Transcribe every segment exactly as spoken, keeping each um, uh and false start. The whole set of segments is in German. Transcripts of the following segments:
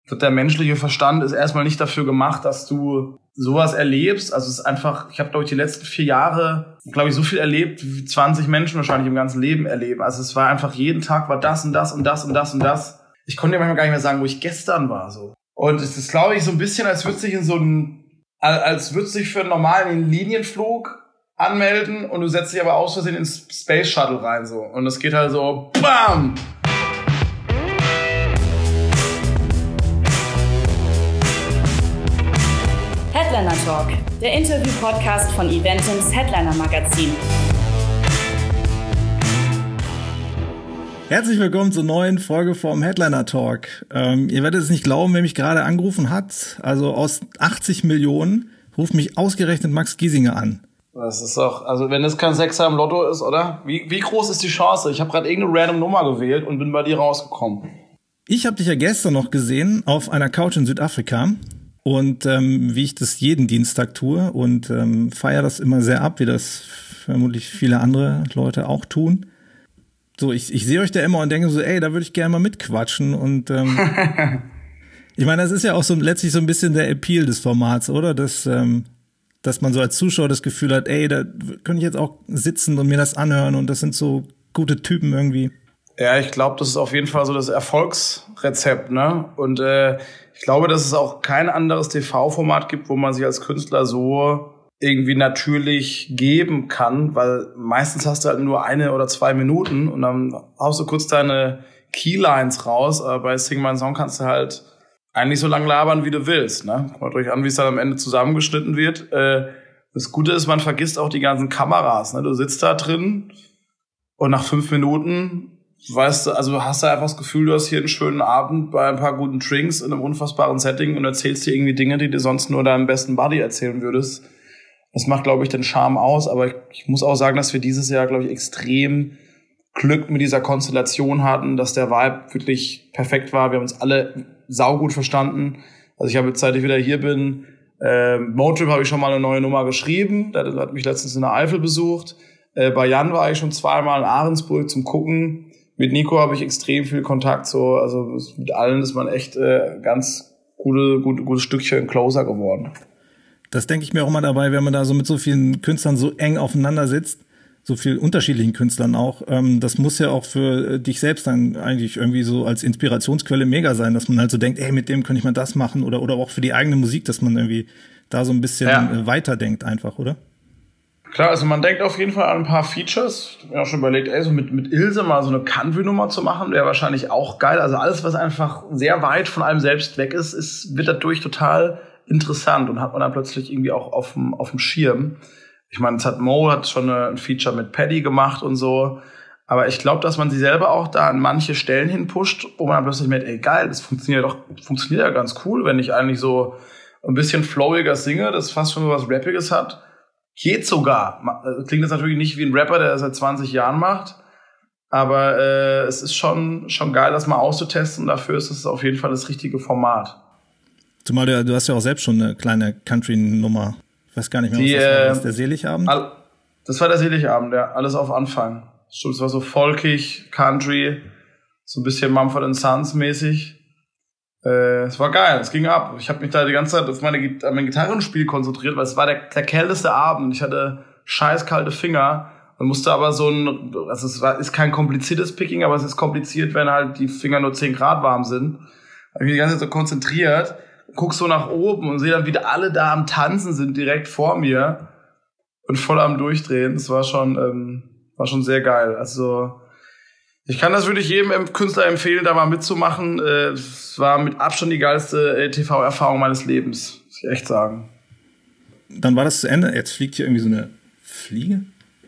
der menschliche Verstand ist erstmal nicht dafür gemacht, dass du sowas erlebst. Also es ist einfach, ich habe, glaube ich, die letzten vier Jahre, glaube ich, so viel erlebt, wie zwanzig Menschen wahrscheinlich im ganzen Leben erleben. Also es war einfach, jeden Tag war das und das und das und das und das. Ich konnte dir manchmal gar nicht mehr sagen, wo ich gestern war. So. Und es ist, glaube ich, so ein bisschen, als würde sich in so ein, als würde sich für einen normalen Linienflug anmelden und du setzt dich aber aus Versehen ins Space Shuttle rein. So. Und es geht halt so, BAM! Headliner Talk, der Interview-Podcast von Eventims Headliner Magazin. Herzlich willkommen zur neuen Folge vom Headliner Talk. Ähm, ihr werdet es nicht glauben, wer mich gerade angerufen hat. Also aus achtzig Millionen ruft mich ausgerechnet Max Giesinger an. Das ist doch, also wenn das kein Sechser im Lotto ist, oder? Wie, wie groß ist die Chance? Ich habe gerade irgendeine random Nummer gewählt und bin bei dir rausgekommen. Ich habe dich ja gestern noch gesehen auf einer Couch in Südafrika. Und ähm, wie ich das jeden Dienstag tue und ähm, feiere das immer sehr ab, wie das vermutlich viele andere Leute auch tun. So, ich, ich sehe euch da immer und denke so, ey, da würde ich gerne mal mitquatschen. Und ähm, ich meine, das ist ja auch so letztlich so ein bisschen der Appeal des Formats, oder? Dass, ähm, dass man so als Zuschauer das Gefühl hat, ey, da könnte ich jetzt auch sitzen und mir das anhören und das sind so gute Typen irgendwie. Ja, ich glaube, das ist auf jeden Fall so das Erfolgsrezept, ne? Und äh, ich glaube, dass es auch kein anderes T V-Format gibt, wo man sich als Künstler so irgendwie natürlich geben kann, weil meistens hast du halt nur eine oder zwei Minuten und dann haust du kurz deine Keylines raus, aber bei Sing My Song kannst du halt eigentlich so lang labern, wie du willst, ne? Kommt natürlich an, wie es dann am Ende zusammengeschnitten wird. Äh, das Gute ist, man vergisst auch die ganzen Kameras, ne? Du sitzt da drin und nach fünf Minuten weißt du, also hast du einfach das Gefühl, du hast hier einen schönen Abend bei ein paar guten Drinks in einem unfassbaren Setting und erzählst dir irgendwie Dinge, die du sonst nur deinem besten Buddy erzählen würdest. Das macht, glaube ich, den Charme aus. Aber ich, ich muss auch sagen, dass wir dieses Jahr, glaube ich, extrem Glück mit dieser Konstellation hatten, dass der Vibe wirklich perfekt war. Wir haben uns alle saugut verstanden. Also ich habe jetzt, seit ich wieder hier bin, äh, Motrip habe ich schon mal eine neue Nummer geschrieben. Der hat mich letztens in der Eifel besucht. Äh, bei Jan war ich schon zweimal in Ahrensburg zum Gucken. Mit Nico habe ich extrem viel Kontakt, so, also mit allen ist man echt äh, ganz gute, gute, gutes Stückchen closer geworden. Das denke ich mir auch immer dabei, wenn man da so mit so vielen Künstlern so eng aufeinander sitzt, so vielen unterschiedlichen Künstlern auch. Ähm, das muss ja auch für dich selbst dann eigentlich irgendwie so als Inspirationsquelle mega sein, dass man halt so denkt, ey, mit dem könnte ich mal das machen oder oder auch für die eigene Musik, dass man irgendwie da so ein bisschen ja. weiterdenkt einfach, oder? Klar, also man denkt auf jeden Fall an ein paar Features. Ich habe mir auch schon überlegt, ey, so mit, mit Ilse mal so eine Country-Nummer zu machen, wäre wahrscheinlich auch geil. Also alles, was einfach sehr weit von einem selbst weg ist, ist wird dadurch total interessant und hat man dann plötzlich irgendwie auch auf dem auf dem Schirm. Ich meine, jetzt hat Mo hat schon eine, ein Feature mit Paddy gemacht und so. Aber ich glaube, dass man sie selber auch da an manche Stellen hinpusht, wo man dann plötzlich merkt, ey, geil, das funktioniert doch, funktioniert ja ganz cool, wenn ich eigentlich so ein bisschen flowiger singe, das fast schon so was Rappiges hat. Geht sogar. Klingt jetzt natürlich nicht wie ein Rapper, der das seit zwanzig Jahren macht. Aber äh, es ist schon schon geil, das mal auszutesten. Dafür ist es auf jeden Fall das richtige Format. Zumal du, du hast ja auch selbst schon eine kleine Country-Nummer. Ich weiß gar nicht mehr, was Die, das war. Das der Seligabend? All, das war der Seligabend, ja. Alles auf Anfang. Stimmt, es war so folkig, Country, so ein bisschen Mumford and Sons mäßig. Äh, es war geil, es ging ab. Ich habe mich da die ganze Zeit auf meine, an mein Gitarrenspiel konzentriert, weil es war der, der kälteste Abend. Ich hatte scheiß kalte Finger und musste aber so ein, also es war, ist kein kompliziertes Picking, aber es ist kompliziert, wenn halt die Finger nur zehn Grad warm sind. Habe mich die ganze Zeit so konzentriert, guck so nach oben und sehe dann, wie alle da am Tanzen sind, direkt vor mir und voll am Durchdrehen. Das war schon, ähm, war schon sehr geil. Also ich kann das wirklich jedem Künstler empfehlen, da mal mitzumachen. Es war mit Abstand die geilste T V-Erfahrung meines Lebens, muss ich echt sagen. Dann war das zu Ende. Jetzt fliegt hier irgendwie so eine Fliege.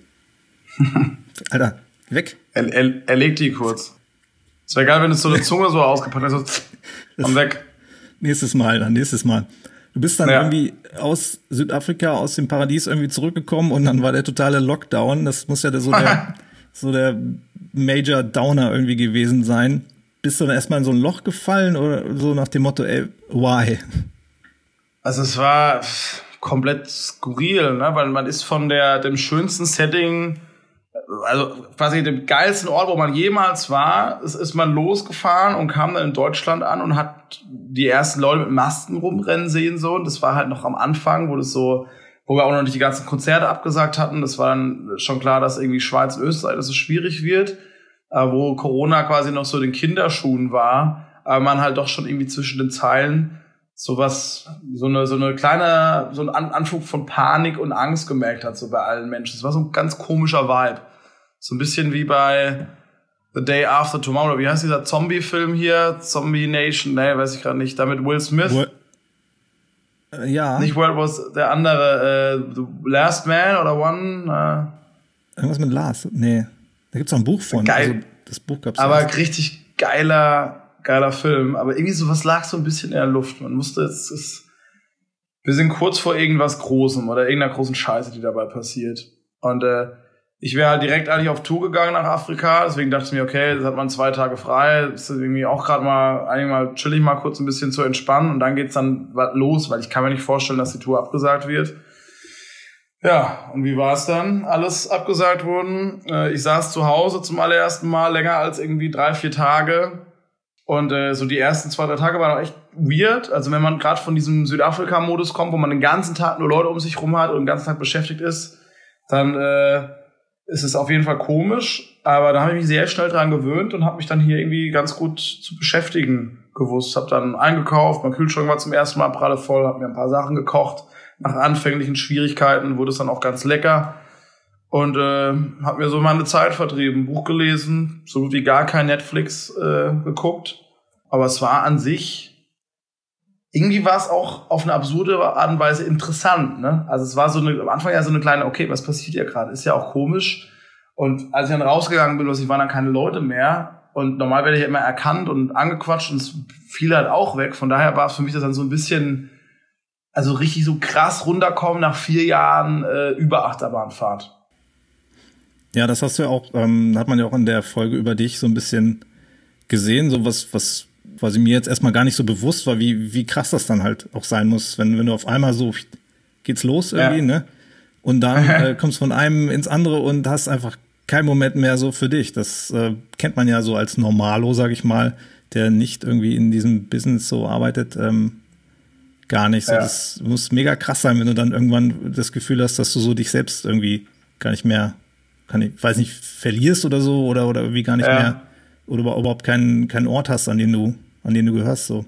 Alter, weg. Er, er, er legt die kurz. Es wäre geil, wenn es so eine Zunge so ausgepackt ist. So, und weg. Nächstes Mal, dann nächstes Mal. Du bist dann ja. irgendwie aus Südafrika, aus dem Paradies irgendwie zurückgekommen und dann war der totale Lockdown. Das muss ja so der... so der Major Downer irgendwie gewesen sein. Bist du dann erstmal in so ein Loch gefallen oder so nach dem Motto, ey, why? Also es war komplett skurril, ne? Weil man ist von der dem schönsten Setting also quasi dem geilsten Ort, wo man jemals war, ist, ist man losgefahren und kam dann in Deutschland an und hat die ersten Leute mit Masken rumrennen sehen, so. Und das war halt noch am Anfang, wo das so, wo wir auch noch nicht die ganzen Konzerte abgesagt hatten. Das war dann schon klar, dass irgendwie Schweiz und Österreich, dass es schwierig wird, äh, wo Corona quasi noch so in den Kinderschuhen war, aber man halt doch schon irgendwie zwischen den Zeilen sowas, so eine, so eine kleine, so ein Anflug von Panik und Angst gemerkt hat, so bei allen Menschen. Das war so ein ganz komischer Vibe. So ein bisschen wie bei The Day After Tomorrow. Wie heißt dieser Zombie-Film hier? Zombie Nation? Nee, weiß ich gerade nicht. Da mit Will Smith. Wo, äh, ja. Nicht World was der andere, äh, The Last Man oder One? Äh. Irgendwas mit Last? Nee. Da gibt's auch ein Buch von. Geil. Also, das Buch gab's Aber erst. richtig geiler, geiler Film. Aber irgendwie sowas lag so ein bisschen in der Luft. Man musste, es ist, wir sind kurz vor irgendwas Großem oder irgendeiner großen Scheiße, die dabei passiert. Und, äh, ich wäre halt direkt eigentlich auf Tour gegangen nach Afrika, deswegen dachte ich mir, okay, das hat man zwei Tage frei, ist irgendwie auch gerade mal, eigentlich mal chillig mal kurz ein bisschen zu entspannen und dann geht's dann los, weil ich kann mir nicht vorstellen, dass die Tour abgesagt wird. Ja, und wie war es dann? Alles abgesagt worden. Ich saß zu Hause zum allerersten Mal länger als irgendwie drei, vier Tage und äh, so die ersten zwei, drei Tage waren auch echt weird. Also wenn man gerade von diesem Südafrika-Modus kommt, wo man den ganzen Tag nur Leute um sich rum hat und den ganzen Tag beschäftigt ist, dann äh, ist es auf jeden Fall komisch, aber da habe ich mich sehr schnell dran gewöhnt und habe mich dann hier irgendwie ganz gut zu beschäftigen gewusst. Habe dann eingekauft, mein Kühlschrank war zum ersten Mal pralle voll, habe mir ein paar Sachen gekocht. Nach anfänglichen Schwierigkeiten wurde es dann auch ganz lecker und äh, habe mir so meine Zeit vertrieben, Buch gelesen, so gut wie gar kein Netflix äh, geguckt. Aber es war an sich, irgendwie war es auch auf eine absurde Art und Weise interessant, ne? Also es war so eine, am Anfang ja so eine kleine, okay, was passiert hier gerade? Ist ja auch komisch. Und als ich dann rausgegangen bin, waren dann keine Leute mehr. Und normal werde ich ja immer erkannt und angequatscht und es fiel halt auch weg. Von daher war es für mich das dann so ein bisschen, also richtig so krass runterkommen nach vier Jahren äh, über Achterbahnfahrt. Ja, das hast du ja auch, ähm, hat man ja auch in der Folge über dich so ein bisschen gesehen, so was, was quasi mir jetzt erstmal gar nicht so bewusst war, wie wie krass das dann halt auch sein muss, wenn wenn du auf einmal so geht's los irgendwie, ja. ne? Und dann äh, kommst von einem ins andere und hast einfach keinen Moment mehr so für dich. Das äh, kennt man ja so als Normalo, sag ich mal, der nicht irgendwie in diesem Business so arbeitet, ähm, gar nicht. So, ja. Das muss mega krass sein, wenn du dann irgendwann das Gefühl hast, dass du so dich selbst irgendwie gar nicht mehr, kann ich, weiß nicht, verlierst oder so oder oder irgendwie gar nicht ja. mehr oder überhaupt keinen keinen Ort hast, an den du an den du gehörst, so.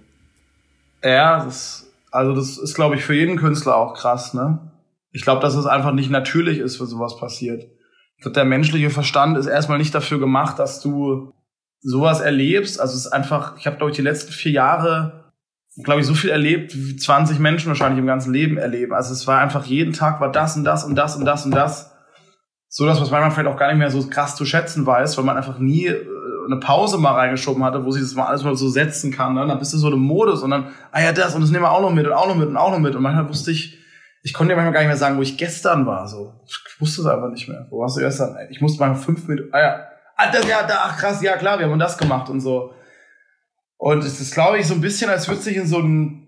Ja, das, also das ist, glaube ich, für jeden Künstler auch krass, ne? Ich glaube, dass es einfach nicht natürlich ist, wenn sowas passiert. Ich glaube, der menschliche Verstand ist erstmal nicht dafür gemacht, dass du sowas erlebst. Also es ist einfach, ich habe, glaube ich, die letzten vier Jahre, glaube ich, so viel erlebt, wie zwanzig Menschen wahrscheinlich im ganzen Leben erleben. Also es war einfach, jeden Tag war das und das und das und das und das. So, dass man manchmal vielleicht auch gar nicht mehr so krass zu schätzen weiß, weil man einfach nie eine Pause mal reingeschoben hatte, wo sich das mal alles mal so setzen kann. Ne? Dann bist du so im Modus und dann, ah ja, das und das nehmen wir auch noch mit und auch noch mit und auch noch mit. Und manchmal wusste ich, ich konnte dir manchmal gar nicht mehr sagen, wo ich gestern war. So, ich wusste es einfach nicht mehr. Wo warst du gestern? Ich musste mal fünf Minuten, ah ja, ah, das, ja, da, ach krass, ja klar, wir haben das gemacht und so. Und es ist, glaube ich, so ein bisschen, als würde sich in so ein,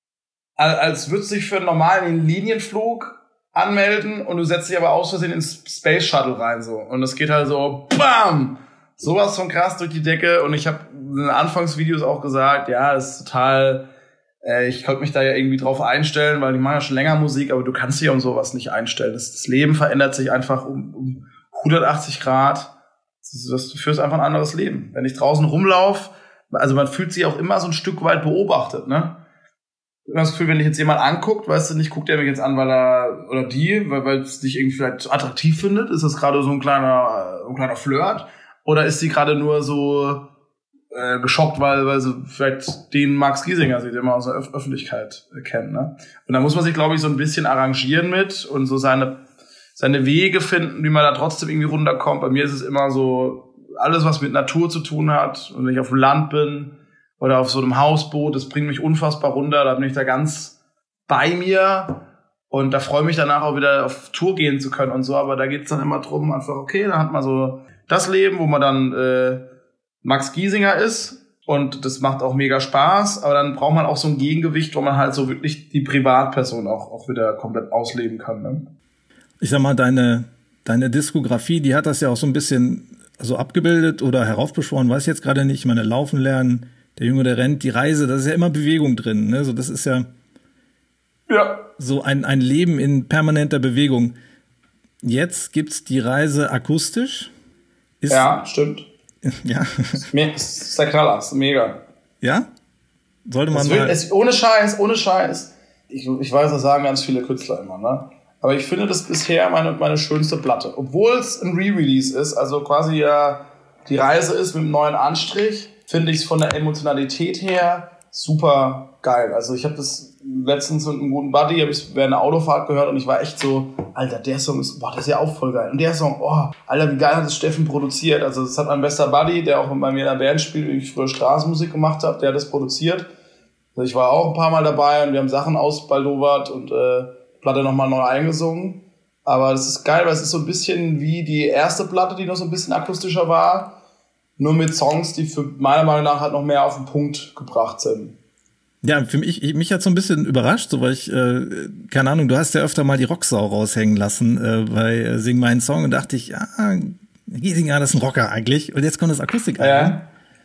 als würde sich für einen normalen Linienflug anmelden und du setzt dich aber aus Versehen ins Space Shuttle rein, so. Und es geht halt so, bam! Sowas von krass durch die Decke. Und ich habe in den Anfangsvideos auch gesagt, ja, das ist total, äh, ich konnte mich da ja irgendwie drauf einstellen, weil ich mache ja schon länger Musik, aber du kannst dich um sowas nicht einstellen. Das, das Leben verändert sich einfach um, um hundertachtzig Grad. Das ist, das, du führst einfach ein anderes Leben. Wenn ich draußen rumlaufe, also man fühlt sich auch immer so ein Stück weit beobachtet, ne? Ich habe das Gefühl, wenn dich jetzt jemand anguckt, weißt du nicht, guckt er mich jetzt an, weil er, oder die, weil, weil es dich irgendwie vielleicht attraktiv findet? Ist das gerade so ein kleiner, ein kleiner Flirt? Oder ist sie gerade nur so äh, geschockt, weil, weil sie vielleicht den Max Giesinger sieht, den man aus der Öf- Öffentlichkeit äh, kennt, ne? Und da muss man sich, glaube ich, so ein bisschen arrangieren mit und so seine, seine Wege finden, wie man da trotzdem irgendwie runterkommt. Bei mir ist es immer so, alles, was mit Natur zu tun hat, und wenn ich auf dem Land bin oder auf so einem Hausboot, das bringt mich unfassbar runter, da bin ich da ganz bei mir und da freue ich mich danach auch wieder auf Tour gehen zu können und so, aber da geht's dann immer drum, einfach, okay, dann hat man so das Leben, wo man dann äh, Max Giesinger ist und das macht auch mega Spaß, aber dann braucht man auch so ein Gegengewicht, wo man halt so wirklich die Privatperson auch, auch wieder komplett ausleben kann, ne? Ich sag mal, deine deine Diskografie, die hat das ja auch so ein bisschen so abgebildet oder heraufbeschworen, weiß ich jetzt gerade nicht. Ich meine, Laufen lernen, der Junge, der rennt, die Reise, da ist ja immer Bewegung drin. Ne? So, das ist ja, ja. so ein, ein Leben in permanenter Bewegung. Jetzt gibt's die Reise akustisch. Ist, ja, stimmt. Ja. Das ist der Knaller, ist mega. Ja? Sollte man will, mal... Es, ohne Scheiß, ohne Scheiß. Ich, ich weiß, das sagen ganz viele Künstler immer, ne? Aber ich finde das bisher meine, meine schönste Platte. Obwohl es ein Re-Release ist, also quasi ja die Reise ist mit einem neuen Anstrich, finde ich es von der Emotionalität her super geil. Also ich habe das letztens mit einem guten Buddy, habe ich während einer Autofahrt gehört und ich war echt so, Alter, der Song ist, boah, der ist ja auch voll geil. Und der Song, oh, Alter, wie geil hat das Steffen produziert. Also das hat mein bester Buddy, der auch bei mir in der Band spielt, wie ich früher Straßenmusik gemacht habe, der hat das produziert. Also ich war auch ein paar Mal dabei und wir haben Sachen ausbaldowert und äh, Platte nochmal neu eingesungen. Aber das ist geil, weil es ist so ein bisschen wie die erste Platte, die noch so ein bisschen akustischer war, nur mit Songs, die für meiner Meinung nach halt noch mehr auf den Punkt gebracht sind. Ja, für mich, ich, mich hat so ein bisschen überrascht, so weil ich, äh, keine Ahnung, du hast ja öfter mal die Rocksau raushängen lassen äh, bei äh, Sing meinen Song und dachte ich, ja, Giesinger, das ist ein Rocker eigentlich. Und jetzt kommt das Akustik an. Ja,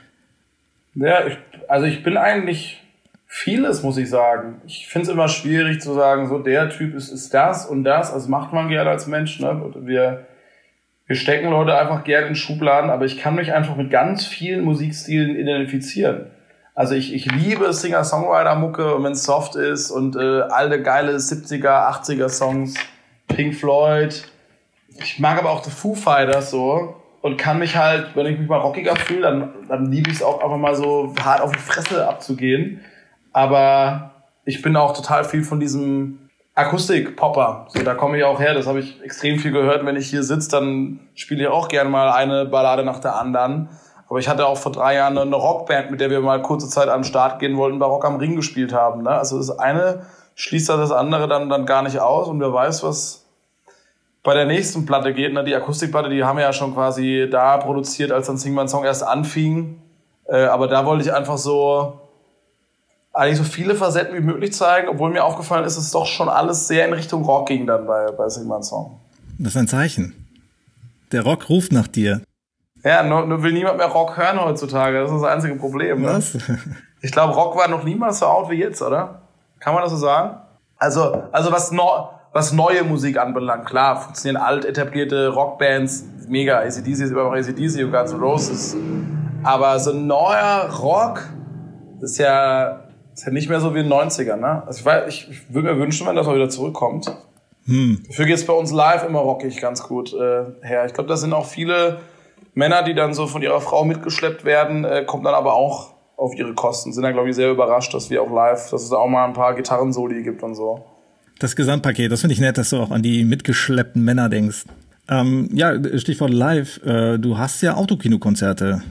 ja ich, also ich bin eigentlich vieles, muss ich sagen. Ich finde es immer schwierig zu sagen, so der Typ ist, ist das und das. Also macht man gerne als Mensch, ne? Wir, wir stecken Leute einfach gerne in Schubladen, aber ich kann mich einfach mit ganz vielen Musikstilen identifizieren. Also ich, ich liebe Singer-Songwriter-Mucke und wenn es soft ist und äh, alte geile siebziger, achtziger Songs, Pink Floyd. Ich mag aber auch die Foo Fighters so und kann mich halt, wenn ich mich mal rockiger fühle, dann, dann liebe ich es auch einfach mal so hart auf die Fresse abzugehen. Aber ich bin auch total viel von diesem Akustik-Popper. So, da komme ich auch her, das habe ich extrem viel gehört. Wenn ich hier sitze, dann spiele ich auch gerne mal eine Ballade nach der anderen. Aber ich hatte auch vor drei Jahren eine Rockband, mit der wir mal kurze Zeit an den Start gehen wollten, bei Rock am Ring gespielt haben. Ne? Also das eine schließt das andere dann, dann gar nicht aus. Und wer weiß, was bei der nächsten Platte geht. Ne? Die Akustikplatte, die haben wir ja schon quasi da produziert, als dann Sing mein Song erst anfing. Äh, aber da wollte ich einfach so eigentlich so viele Facetten wie möglich zeigen, obwohl mir aufgefallen ist, dass es doch schon alles sehr in Richtung Rock ging dann bei, bei Sing mein Song. Das ist ein Zeichen. Der Rock ruft nach dir. Ja, nur, nur will niemand mehr Rock hören heutzutage. Das ist das einzige Problem. Was? Ne? Ich glaube, Rock war noch niemals so out wie jetzt, oder? Kann man das so sagen? Also, also was, no, was neue Musik anbelangt, klar, funktionieren alt etablierte Rockbands mega. A C D C ist immer noch A C D C und Guns N' Roses. Aber so ein neuer Rock ist ja, ist ja nicht mehr so wie in den neunzigern. Ne? Also ich, weiß, ich, ich würde mir wünschen, wenn das mal wieder zurückkommt. Hm. Dafür geht's bei uns live immer rockig ganz gut äh, her. Ich glaube, da sind auch viele Männer, die dann so von ihrer Frau mitgeschleppt werden, äh, kommen dann aber auch auf ihre Kosten. Sind dann, glaube ich, sehr überrascht, dass wir auch live, dass es auch mal ein paar Gitarrensoli gibt und so. Das Gesamtpaket, das finde ich nett, dass du auch an die mitgeschleppten Männer denkst. Ähm, ja, Stichwort live, äh, du hast ja Autokinokonzerte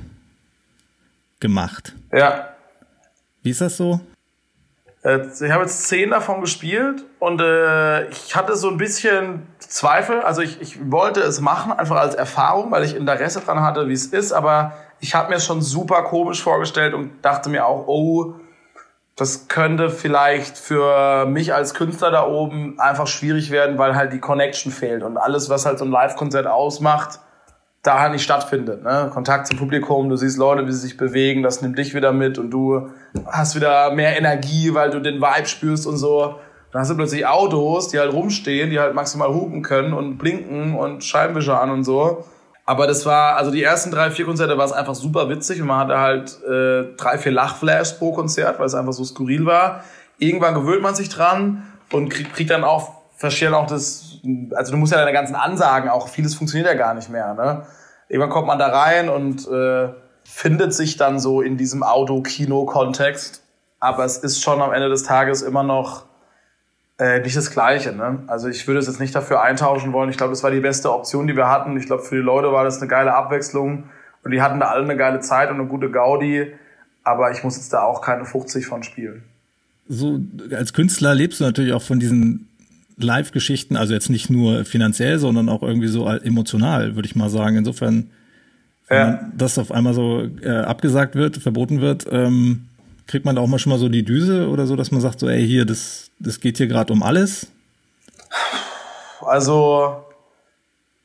gemacht. Ja. Wie ist das so? Ich habe jetzt zehn davon gespielt und äh, ich hatte so ein bisschen Zweifel. Also ich, ich wollte es machen, einfach als Erfahrung, weil ich Interesse dran hatte, wie es ist. Aber ich habe mir es schon super komisch vorgestellt und dachte mir auch, oh, das könnte vielleicht für mich als Künstler da oben einfach schwierig werden, weil halt die Connection fehlt. Und alles, was halt so ein Live-Konzert ausmacht, da halt nicht stattfindet, ne? Kontakt zum Publikum, du siehst Leute, wie sie sich bewegen, das nimmt dich wieder mit und du hast wieder mehr Energie, weil du den Vibe spürst und so. Dann hast du plötzlich Autos, die halt rumstehen, die halt maximal hupen können und blinken und Scheibenwischer an und so. Aber das war, also die ersten drei, vier Konzerte war es einfach super witzig und man hatte halt äh, drei, vier Lachflashs pro Konzert, weil es einfach so skurril war. Irgendwann gewöhnt man sich dran und kriegt, kriegt dann auch verstehen auch das, also du musst ja deine ganzen Ansagen auch, vieles funktioniert ja gar nicht mehr, ne? Irgendwann kommt man da rein und äh, findet sich dann so in diesem Auto-Kino-Kontext, aber es ist schon am Ende des Tages immer noch äh, nicht das Gleiche, ne? Also ich würde es jetzt nicht dafür eintauschen wollen, ich glaube, das war die beste Option, die wir hatten, ich glaube, für die Leute war das eine geile Abwechslung und die hatten da alle eine geile Zeit und eine gute Gaudi, aber ich muss jetzt da auch keine fünfzig von spielen. So, als Künstler lebst du natürlich auch von diesen Live-Geschichten, also jetzt nicht nur finanziell, sondern auch irgendwie so emotional, würde ich mal sagen. Insofern, wenn ja. das auf einmal so äh, abgesagt wird, verboten wird, ähm, kriegt man da auch mal schon mal so die Düse oder so, dass man sagt so, ey, hier, das, das geht hier gerade um alles? Also,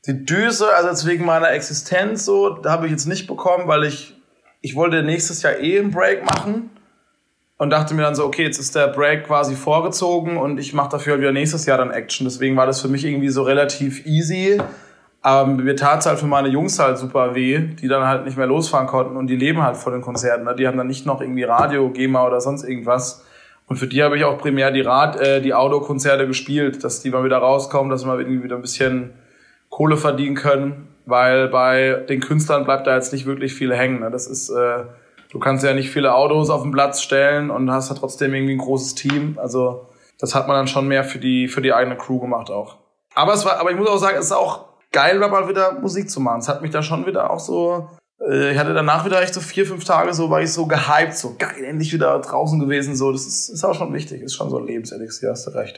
Die Düse, also jetzt wegen meiner Existenz so, da habe ich jetzt nicht bekommen, weil ich, ich wollte nächstes Jahr eh einen Break machen und dachte mir dann so, okay, jetzt ist der Break quasi vorgezogen und ich mache dafür wieder nächstes Jahr dann Action. Deswegen war das für mich irgendwie so relativ easy. Aber mir tat's halt für meine Jungs halt super weh, die dann halt nicht mehr losfahren konnten und die leben halt vor den Konzerten. Ne? Die haben dann nicht noch irgendwie Radio, GEMA oder sonst irgendwas. Und für die habe ich auch primär die Rad, äh, die Outdoor-Konzerte gespielt, dass die mal wieder rauskommen, dass wir mal irgendwie wieder ein bisschen Kohle verdienen können, weil bei den Künstlern bleibt da jetzt nicht wirklich viel hängen. Ne? Das ist, äh, du kannst ja nicht viele Autos auf den Platz stellen und hast ja trotzdem irgendwie ein großes Team. Also das hat man dann schon mehr für die für die eigene Crew gemacht auch. Aber es war, aber ich muss auch sagen, es ist auch geil, mal wieder Musik zu machen. Es hat mich da schon wieder auch so, äh, ich hatte danach wieder echt so vier, fünf Tage so, war ich so gehypt, so geil, endlich wieder draußen gewesen, so. Das ist, ist auch schon wichtig, ist schon so ein Lebenselixier, hast du recht.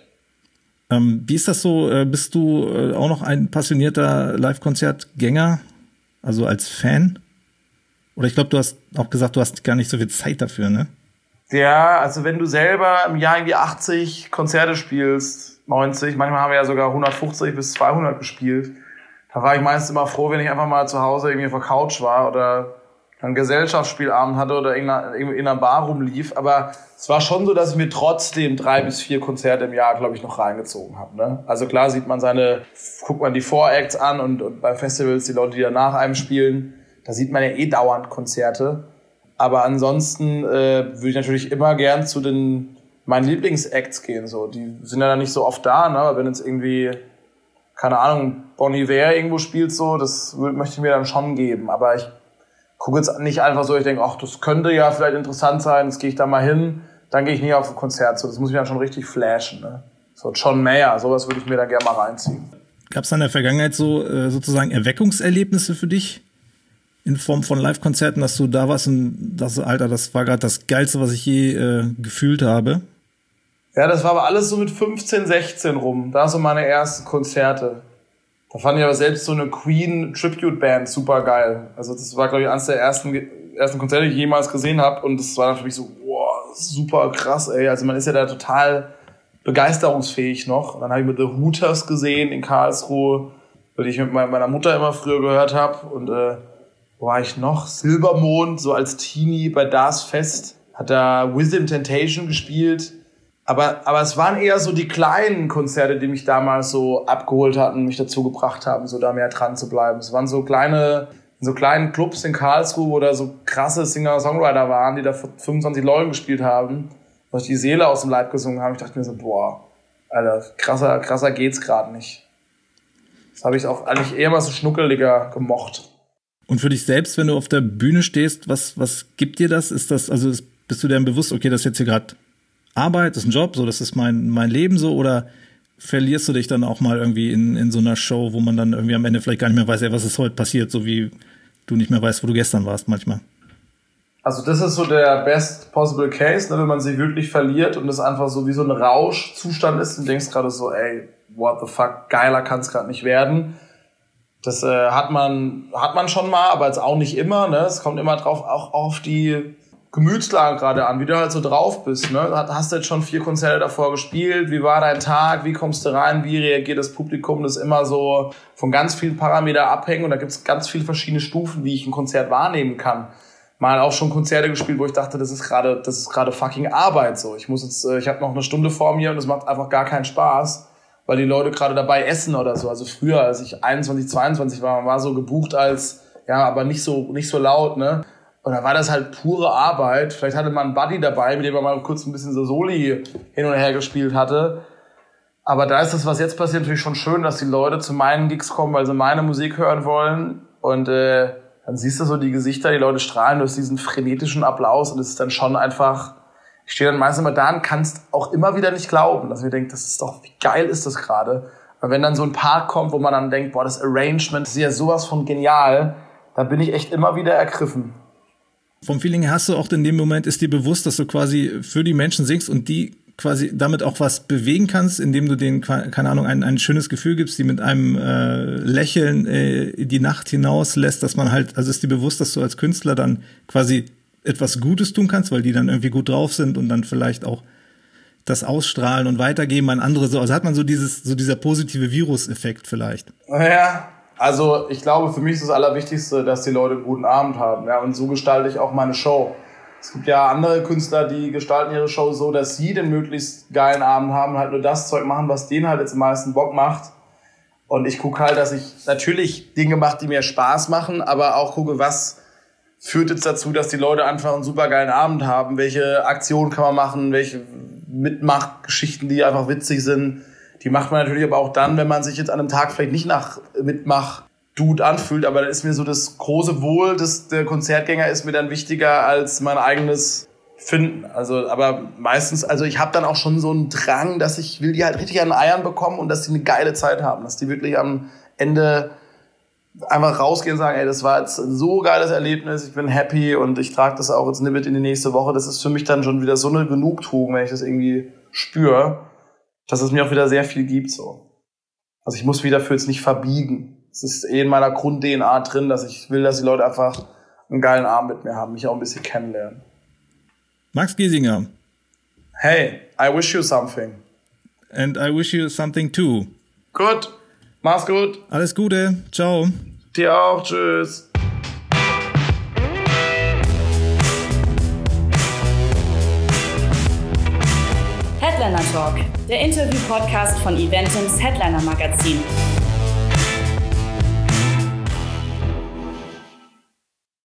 Ähm, wie ist das so, äh, bist du äh, auch noch ein passionierter Live-Konzertgänger, also als Fan? Oder ich glaube, du hast auch gesagt, du hast gar nicht so viel Zeit dafür, ne? Ja, also wenn du selber im Jahr irgendwie achtzig Konzerte spielst, neunzig, manchmal haben wir ja sogar hundertfünfzig bis zweihundert gespielt, da war ich meistens immer froh, wenn ich einfach mal zu Hause irgendwie auf der Couch war oder einen Gesellschaftsspielabend hatte oder in einer, in einer Bar rumlief. Aber es war schon so, dass ich mir trotzdem drei bis vier Konzerte im Jahr, glaube ich, noch reingezogen habe. Ne? Also klar sieht man seine, guckt man die Voracts an und, und bei Festivals die Leute, die da nach einem spielen, da sieht man ja eh dauernd Konzerte. Aber ansonsten äh, würde ich natürlich immer gern zu den meinen Lieblingsacts gehen. So, die sind ja dann nicht so oft da, ne? Wenn jetzt irgendwie keine Ahnung, Bon Iver irgendwo spielt so, das möchte ich mir dann schon geben. Aber ich gucke jetzt nicht einfach so, ich denke, ach, das könnte ja vielleicht interessant sein, jetzt gehe ich da mal hin, dann gehe ich nicht auf ein Konzert. So, das muss mich dann schon richtig flashen. Ne? So John Mayer, sowas würde ich mir dann gerne mal reinziehen. Gab es in der Vergangenheit so äh, sozusagen Erweckungserlebnisse für dich in Form von Live-Konzerten, dass du da warst und das, Alter, das war gerade das Geilste, was ich je äh, gefühlt habe? Ja, das war aber alles so mit fünfzehn, sechzehn rum. Da so meine ersten Konzerte. Da fand ich aber selbst so eine Queen-Tribute-Band super geil. Also das war, glaube ich, eines der ersten, ersten Konzerte, die ich jemals gesehen habe. Und das war natürlich so, wow, super krass, ey. Also man ist ja da total begeisterungsfähig noch. Und dann habe ich mit The Hooters gesehen in Karlsruhe, weil ich mit meiner Mutter immer früher gehört habe. Und äh, wo war ich noch? Silbermond, so als Teenie bei Das Fest. Hat da Wisdom Temptation gespielt. Aber, aber es waren eher so die kleinen Konzerte, die mich damals so abgeholt hatten, mich dazu gebracht haben, so da mehr dran zu bleiben. Es waren so kleine, so kleinen Clubs in Karlsruhe, wo da so krasse Singer-Songwriter waren, die da vor fünfundzwanzig Leuten gespielt haben, wo ich die Seele aus dem Leib gesungen haben. Ich dachte mir so, boah, Alter, krasser, krasser geht's gerade nicht. Das habe ich auch eigentlich eher mal so schnuckeliger gemocht. Und für dich selbst, wenn du auf der Bühne stehst, was, was gibt dir das? Ist das, also bist du dir bewusst, okay, das ist jetzt hier gerade Arbeit, das ist ein Job, so, das ist mein, mein Leben so, oder verlierst du dich dann auch mal irgendwie in, in so einer Show, wo man dann irgendwie am Ende vielleicht gar nicht mehr weiß, ey, was ist heute passiert, so wie du nicht mehr weißt, wo du gestern warst manchmal? Also das ist so der best possible case, ne, wenn man sich wirklich verliert und es einfach so wie so ein Rauschzustand ist und denkst gerade so, ey, what the fuck, geiler kann es gerade nicht werden. Das äh, hat man hat man schon mal, aber jetzt auch nicht immer. Ne? Es kommt immer drauf auch auf die Gemütslage gerade an, wie du halt so drauf bist. Ne? Hast du jetzt schon vier Konzerte davor gespielt? Wie war dein Tag? Wie kommst du rein? Wie reagiert das Publikum? Das ist immer so von ganz vielen Parametern abhängen und da gibt es ganz viele verschiedene Stufen, wie ich ein Konzert wahrnehmen kann. Mal auch schon Konzerte gespielt, wo ich dachte, das ist gerade das ist gerade fucking Arbeit. So, ich muss jetzt, ich habe noch eine Stunde vor mir und es macht einfach gar keinen Spaß, weil die Leute gerade dabei essen oder so. Also früher, als ich einundzwanzig, zweiundzwanzig war, man war so gebucht als, ja, aber nicht so nicht so laut, ne? Und da war das halt pure Arbeit. Vielleicht hatte man einen Buddy dabei, mit dem man mal kurz ein bisschen so Soli hin und her gespielt hatte. Aber da ist das, was jetzt passiert, natürlich schon schön, dass die Leute zu meinen Gigs kommen, weil sie meine Musik hören wollen. Und äh, dann siehst du so die Gesichter, die Leute strahlen durch diesen frenetischen Applaus. Und es ist dann schon einfach, ich stehe dann meistens immer da und kannst auch immer wieder nicht glauben, dass ich mir denke, das ist doch, wie geil ist das gerade. Und wenn dann so ein Part kommt, wo man dann denkt, boah, das Arrangement ist ja sowas von genial, dann bin ich echt immer wieder ergriffen. Vom Feeling her hast du auch in dem Moment, ist dir bewusst, dass du quasi für die Menschen singst und die quasi damit auch was bewegen kannst, indem du denen, keine Ahnung, ein, ein schönes Gefühl gibst, die mit einem äh, Lächeln äh, die Nacht hinaus lässt, dass man halt, also ist dir bewusst, dass du als Künstler dann quasi etwas Gutes tun kannst, weil die dann irgendwie gut drauf sind und dann vielleicht auch das ausstrahlen und weitergeben an andere so. Also hat man so dieses, so dieser positive Virus-Effekt vielleicht. Ja, Also ich glaube, für mich ist das Allerwichtigste, dass die Leute einen guten Abend haben. Ja, und so gestalte ich auch meine Show. Es gibt ja andere Künstler, die gestalten ihre Show so, dass sie den möglichst geilen Abend haben und halt nur das Zeug machen, was denen halt jetzt am meisten Bock macht. Und ich gucke halt, dass ich natürlich Dinge mache, die mir Spaß machen, aber auch gucke, was führt jetzt dazu, dass die Leute einfach einen super geilen Abend haben. Welche Aktionen kann man machen, welche Mitmachgeschichten, die einfach witzig sind. Die macht man natürlich aber auch dann, wenn man sich jetzt an einem Tag vielleicht nicht nach Mitmach-Dude anfühlt. Aber da ist mir so das große Wohl des, der Konzertgänger ist mir dann wichtiger als mein eigenes Finden. Also, aber meistens, also ich habe dann auch schon so einen Drang, dass ich will die halt richtig an den Eiern bekommen und dass die eine geile Zeit haben. Dass die wirklich am Ende einfach rausgehen und sagen, ey, das war jetzt ein so geiles Erlebnis, ich bin happy und ich trage das auch jetzt mit in die nächste Woche. Das ist für mich dann schon wieder so eine Genugtuung, wenn ich das irgendwie spüre, dass es mir auch wieder sehr viel gibt, so. Also ich muss mich dafür jetzt nicht verbiegen. Es ist eh in meiner Grund-D N A drin, dass ich will, dass die Leute einfach einen geilen Abend mit mir haben, mich auch ein bisschen kennenlernen. Max Giesinger. Hey, I wish you something. And I wish you something too. Gut. Mach's gut. Alles Gute. Ciao. Dir auch. Tschüss. Headliner Talk, der Interview-Podcast von Eventims Headliner Magazin.